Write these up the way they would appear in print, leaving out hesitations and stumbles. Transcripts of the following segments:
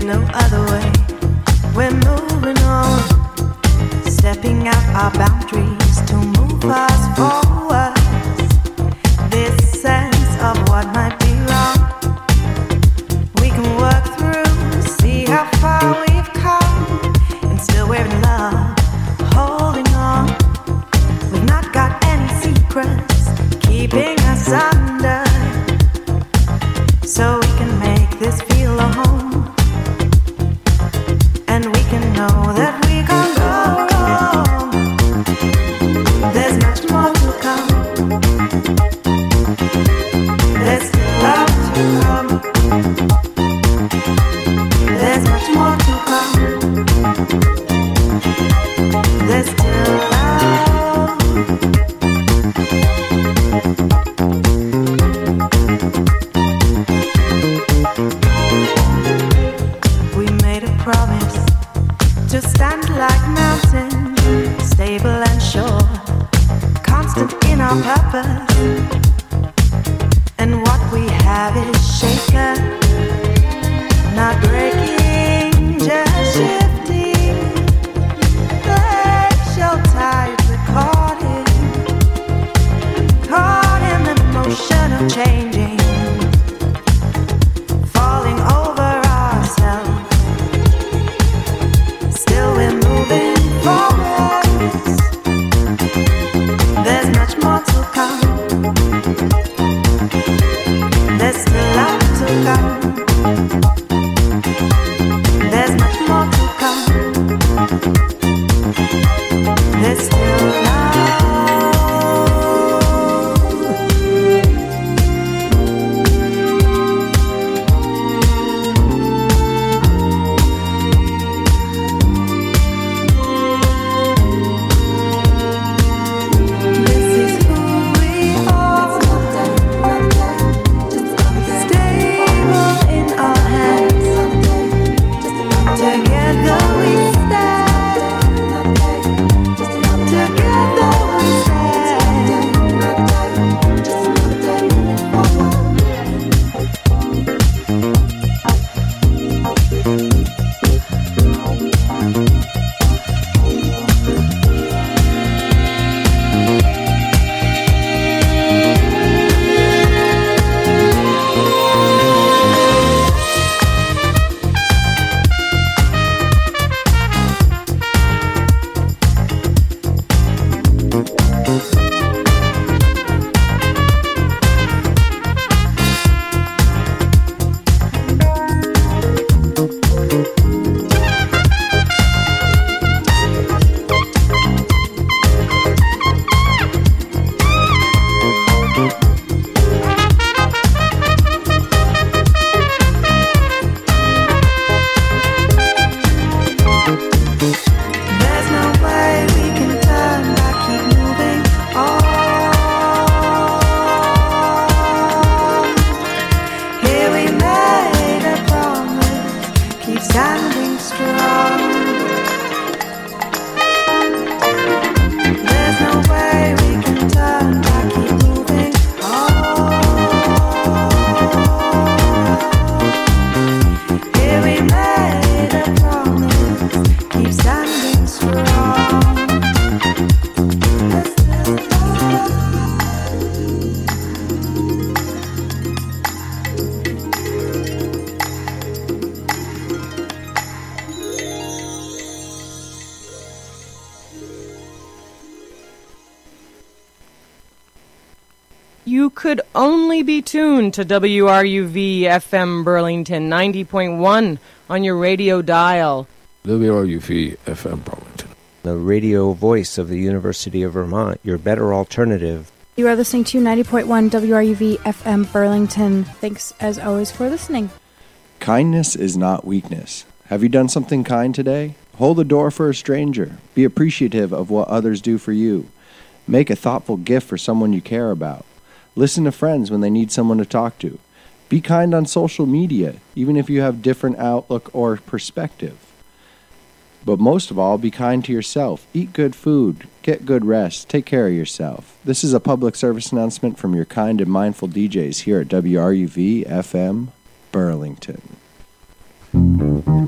no other way. We're moving on, stepping out our boundaries to move us forward. This sense of what might be wrong, we can work through, see how far we've come, and still we're in love, holding on. We've not got any secrets keeping us under, so we can make this feel a home, and we can know that we can't go wrong. There's much more to come. There's still love to come. There's much more to come. There's still love. We made a promise to stand like mountains, stable and sure, constant in our purpose. And what we have is shaken, not breaking, just shifting. Glacial tides we're caught in the motion of changing, falling over ourselves. Still we're moving forwards. There's much more to come. There's still love to come. There's much more to come. There's still love. This is who we are. Stable in our hands. Together we stand. Together we stand. There's no way we can turn back, keep moving on. Here we made a promise, keep standing strong. There's no way we can turn back, keep moving on. Here we made a promise, keep standing strong. There's still love. You could only be tuned to WRUV FM Burlington 90.1 on your radio dial. WRUV FM Burlington. The radio voice of the University of Vermont, your better alternative. You are listening to 90.1 WRUV FM Burlington. Thanks, as always, for listening. Kindness is not weakness. Have you done something kind today? Hold the door for a stranger. Be appreciative of what others do for you. Make a thoughtful gift for someone you care about. Listen to friends when they need someone to talk to. Be kind on social media, even if you have different outlook or perspective. But most of all, be kind to yourself. Eat good food. Get good rest. Take care of yourself. This is a public service announcement from your kind and mindful DJs here at WRUV FM Burlington.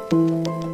you.